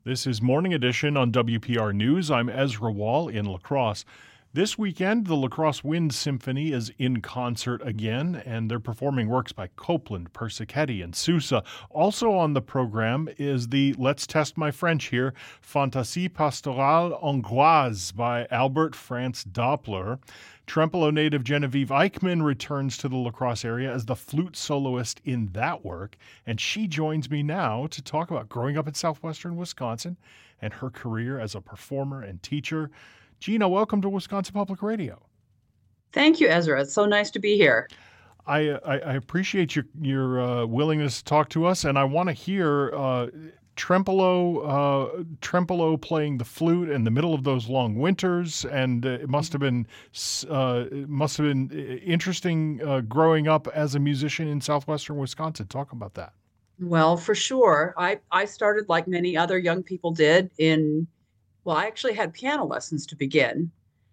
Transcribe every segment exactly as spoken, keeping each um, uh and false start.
This is Morning Edition on W P R News. I'm Ezra Wall in La Crosse. This weekend, the La Crosse Wind Symphony is in concert again, and they're performing works by Copland, Persichetti, and Sousa. Also on the program is the, let's test my French here, Fantaisie pastorale hongroise by Albert Franz Doppler. Trempealeau native Genevieve Eichmann returns to the La Crosse area as the flute soloist in that work, and she joins me now to talk about growing up in southwestern Wisconsin and her career as a performer and teacher. Gina, welcome to Wisconsin Public Radio. Thank you, Ezra. It's so nice to be here. I I, I appreciate your your uh, willingness to talk to us, and I want to hear uh, Trempealeau uh, Trempealeau playing the flute in the middle of those long winters, and uh, it must have been uh, it must have been interesting uh, growing up as a musician in southwestern Wisconsin. Talk about that. Well, for sure. I I started like many other young people did in. Well, I actually had piano lessons to begin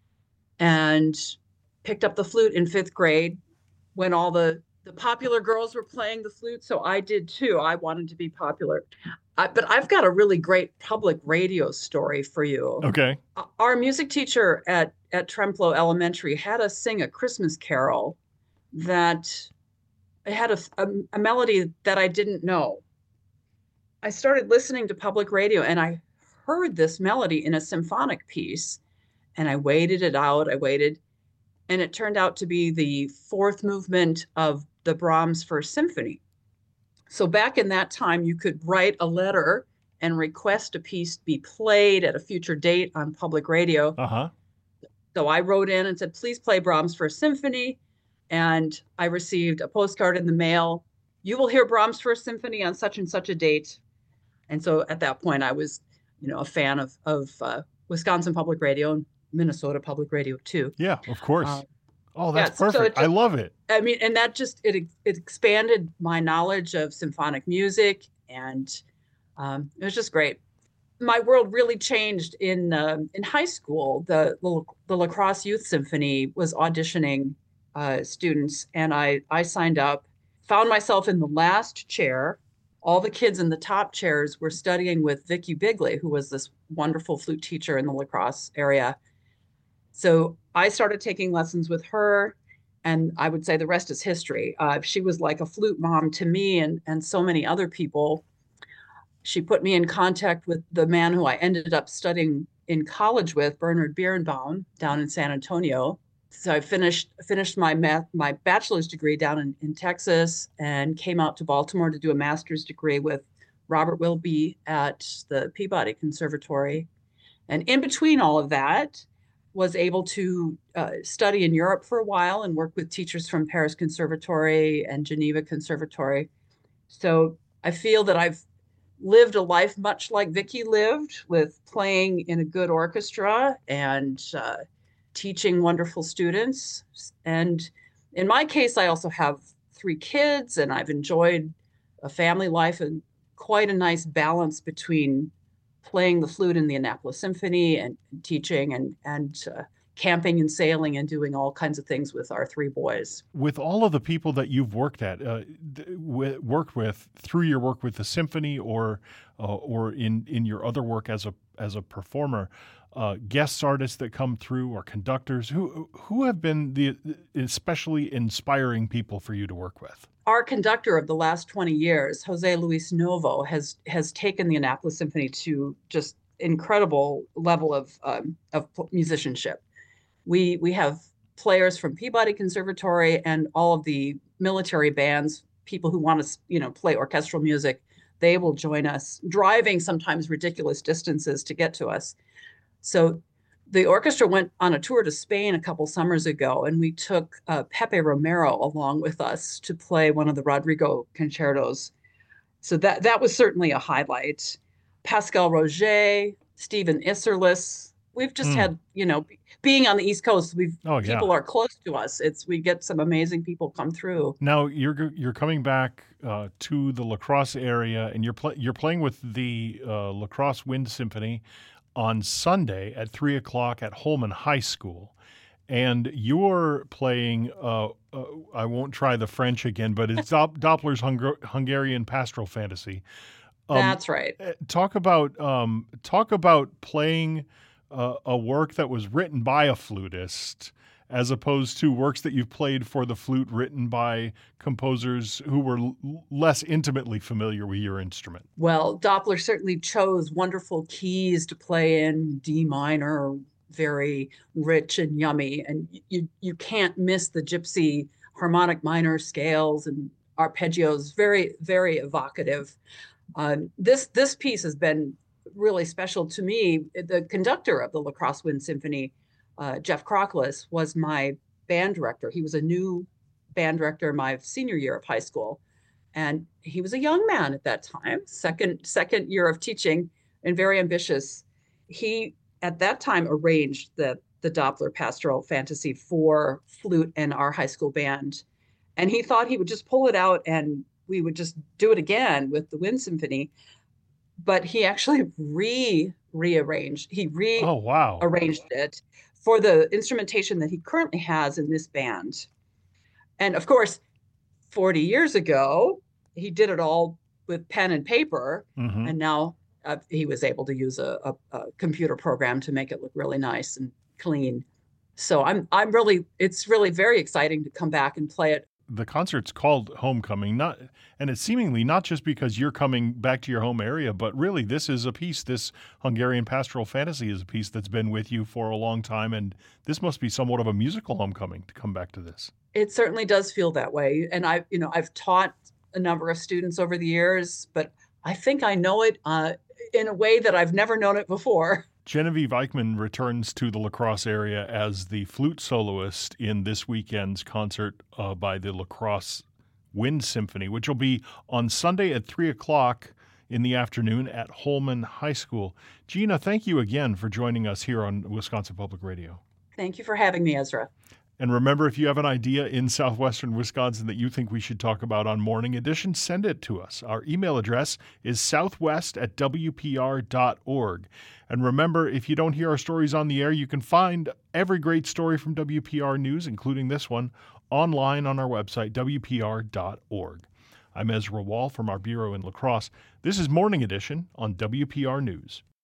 and picked up the flute in fifth grade when all the, the popular girls were playing the flute. So I did too. I wanted to be popular. I, but I've got a really great public radio story for you. Okay. Our music teacher at, at Trempealeau Elementary had us sing a Christmas carol that had a, a, a melody that I didn't know. I started listening to public radio and I heard this melody in a symphonic piece, and I waited it out. I waited, and it turned out to be the fourth movement of the Brahms First Symphony. So back in that time, you could write a letter and request a piece be played at a future date on public radio. Uh-huh. So I wrote in and said, please play Brahms First Symphony. And I received a postcard in the mail. You will hear Brahms First Symphony on such and such a date. And so at that point, I was you know, a fan of, of uh, Wisconsin Public Radio and Minnesota Public Radio too. Yeah, of course. Uh, oh, that's yeah, perfect. So just, I love it. I mean, and that just, it it expanded my knowledge of symphonic music, and um, it was just great. My world really changed in uh, in high school. The, the the La Crosse Youth Symphony was auditioning uh, students, and I I signed up, found myself in the last chair. All the kids in the top chairs were studying with Vicki Bigley, who was this wonderful flute teacher in the La Crosse area. So I started taking lessons with her, and I would say the rest is history. Uh, she was like a flute mom to me and, and so many other people. She put me in contact with the man who I ended up studying in college with, Bernard Birnbaum, down in San Antonio. So I finished finished my math, my bachelor's degree down in, in Texas, and came out to Baltimore to do a master's degree with Robert Wilby at the Peabody Conservatory. And in between all of that, was able to uh, study in Europe for a while and work with teachers from Paris Conservatory and Geneva Conservatory. So I feel that I've lived a life much like Vicki lived, with playing in a good orchestra and uh, teaching wonderful students. And in my case, I also have three kids, and I've enjoyed a family life and quite a nice balance between playing the flute in the Annapolis Symphony and teaching and, and uh, camping and sailing and doing all kinds of things with our three boys. With all of the people that you've worked at, uh, w- worked with through your work with the symphony, or uh, or in, in your other work as a as a performer, uh, guest artists that come through, or conductors, who who have been the especially inspiring people for you to work with? Our conductor of the last twenty years, Jose Luis Novo, has has taken the Annapolis Symphony to just incredible level of um, of musicianship. We we have players from Peabody Conservatory and all of the military bands, people who want to, you know, play orchestral music. They will join us, driving sometimes ridiculous distances to get to us. So the orchestra went on a tour to Spain a couple summers ago, and we took uh, Pepe Romero along with us to play one of the Rodrigo concertos. So that that was certainly a highlight. Pascal Roger, Stephen Isserlis. We've just mm. had, you know, being on the East Coast, we've oh, yeah. people are close to us. It's we get some amazing people come through. Now you're you're coming back uh, to the La Crosse area, and you're pl- you're playing with the uh, La Crosse Wind Symphony on Sunday at three o'clock at Holman High School, and you're playing. Uh, uh, I won't try the French again, but it's Doppler's Hung- Hungarian Pastoral Fantasy. Um, That's right. talk about um, talk about playing uh, a work that was written by a flutist, as opposed to works that you've played for the flute written by composers who were l- less intimately familiar with your instrument. Well, Doppler certainly chose wonderful keys to play in, D minor, very rich and yummy. And you, you can't miss the gypsy harmonic minor scales and arpeggios, very, very evocative. Um, this, this piece has been really special to me. The conductor of the La Crosse Wind Symphony, uh, Jeff Crockless, was my band director. He was a new band director my senior year of high school. And he was a young man at that time, second second year of teaching, and very ambitious. He at that time arranged the the Doppler Pastoral Fantasy for flute and our high school band, and he thought he would just pull it out and we would just do it again with the Wind Symphony. But he actually re rearranged. He Oh, wow. rearranged it for the instrumentation that he currently has in this band. And of course, forty years ago, he did it all with pen and paper, hmm and now uh, he was able to use a, a, a computer program to make it look really nice and clean. So I'm I'm really it's really very exciting to come back and play it. The concert's called Homecoming, not, and it's seemingly not just because you're coming back to your home area, but really this is a piece, this Hungarian Pastoral Fantasy is a piece that's been with you for a long time, and this must be somewhat of a musical homecoming to come back to this. It certainly does feel that way, and I you know I've taught a number of students over the years, but I think I know it uh, in a way that I've never known it before. Genevieve Eichmann returns to the La Crosse area as the flute soloist in this weekend's concert uh, by the La Crosse Wind Symphony, which will be on Sunday at three o'clock in the afternoon at Holman High School. Gina, thank you again for joining us here on Wisconsin Public Radio. Thank you for having me, Ezra. And remember, if you have an idea in southwestern Wisconsin that you think we should talk about on Morning Edition, send it to us. Our email address is southwest at w p r dot org. And remember, if you don't hear our stories on the air, you can find every great story from W P R News, including this one, online on our website, w p r dot org. I'm Ezra Wall from our bureau in La Crosse. This is Morning Edition on W P R News.